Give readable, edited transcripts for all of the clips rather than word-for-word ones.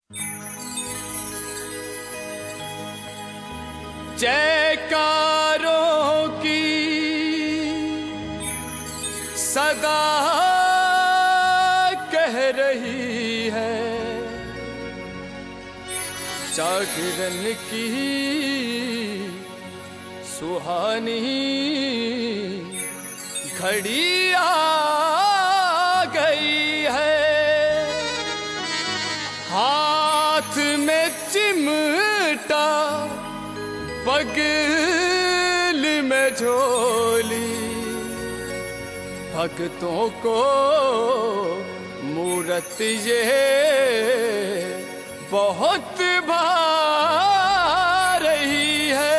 जयकारों की सदा कह रही है, जागरण की सुहानी घड़ी आ गई है। हाथ में चिमटा, पगल में झोली, भक्तों को मूरत ये बहुत भा रही है।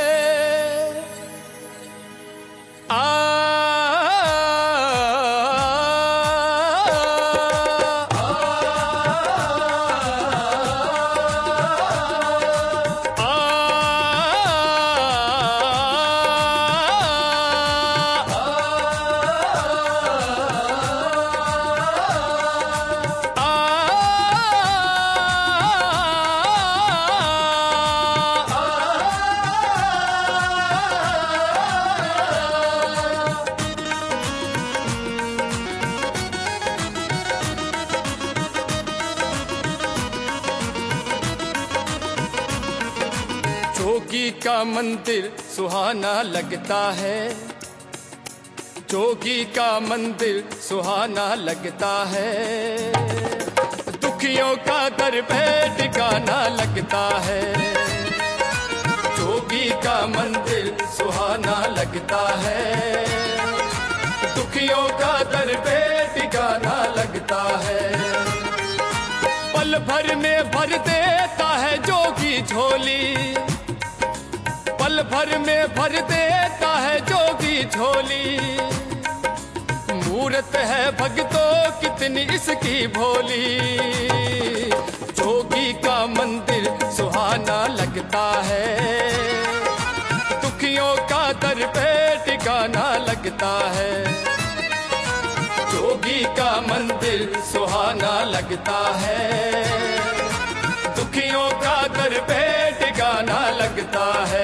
जोगी का मंदिर सुहाना लगता है, जोगी का मंदिर सुहाना लगता है। दुखियों का दर पे ठिकाना लगता है, जोगी का मंदिर सुहाना लगता है। दुखियों का दर पे ठिकाना लगता है। पल भर में भर देता है जोगी झोली, पल भर में भर देता है जोगी झोली। मूरत है भक्तों कितनी इसकी भोली, जोगी का मंदिर सुहाना लगता है। दुखियों का दर पे ठिकाना लगता है, जोगी का मंदिर सुहाना लगता है। दुखियों का दर पे ठिकाना लगता है।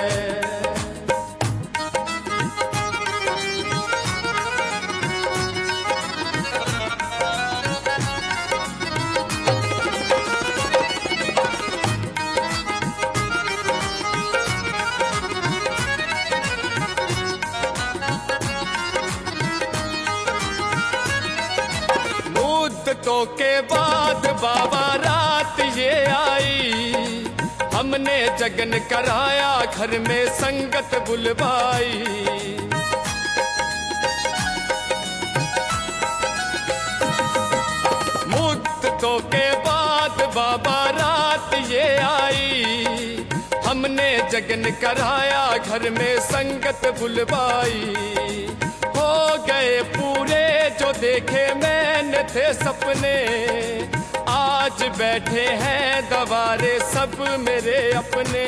मुद्दतों के बाद बाबा रात ये आई, हमने जगन कराया घर में संगत बुलवाई। मुद्दतों के बाद बाबा रात ये आई, हमने जगन कराया घर में संगत बुलवाई। हो गए पूरे जो देखे मैंने थे सपने, आज बैठे हैं गवारे सब मेरे अपने।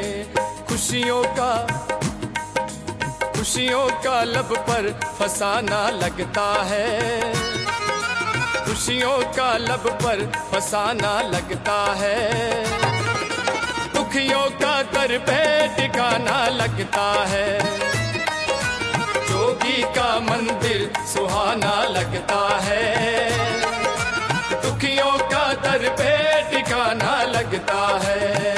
खुशियों का लब पर फसाना लगता है, खुशियों का लब पर फसाना लगता है। दुखियों का दर पे ठिकाना लगता है, जोगी का मंदिर सुहाना लगता है। दुखियों का दर पे ठिकाना लगता है।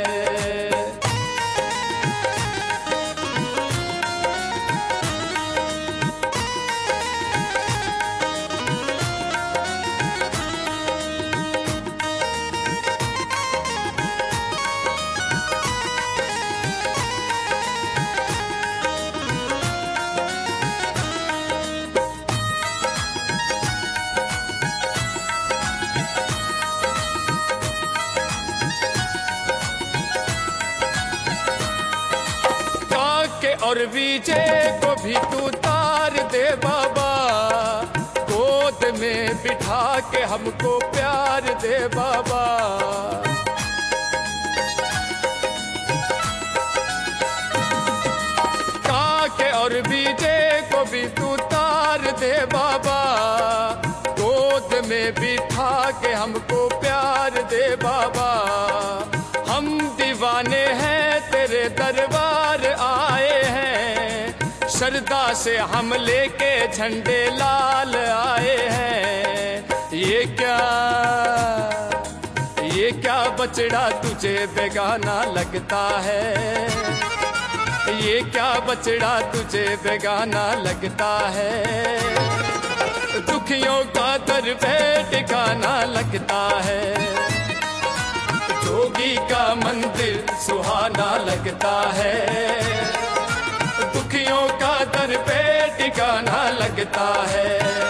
और विजय को भी तू तार दे बाबा, गोद में बिठा के हमको प्यार दे बाबा। काके और विजय को भी तू तार दे बाबा, गोद में बिठा के हमको प्यार दे बाबा, हम दीवाने हैं तेरे दरबार आए हैं, श्रद्धा से हम लेके झंडे लाल आए हैं। ये क्या बचड़ा तुझे बेगाना लगता है, ये क्या बचड़ा तुझे बेगाना लगता है, दुखियों का दर पे ठिकाना लगता है, जोगी का मंदिर सुहाना लगता है, दुखियों का दर पे ठिकाना लगता है,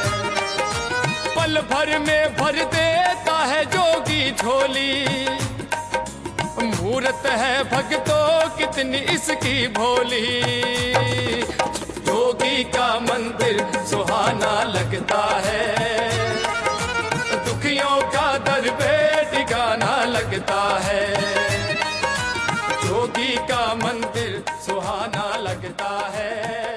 पल भर में भर देता है जोगी झोली, मूरत है भक्तों कितनी इसकी भोली, जोगी का मंदिर सुहाना लगता है, दुखियों का दर पे ठिकाना लगता है, जोगी का मंदिर सुहाना लगता है।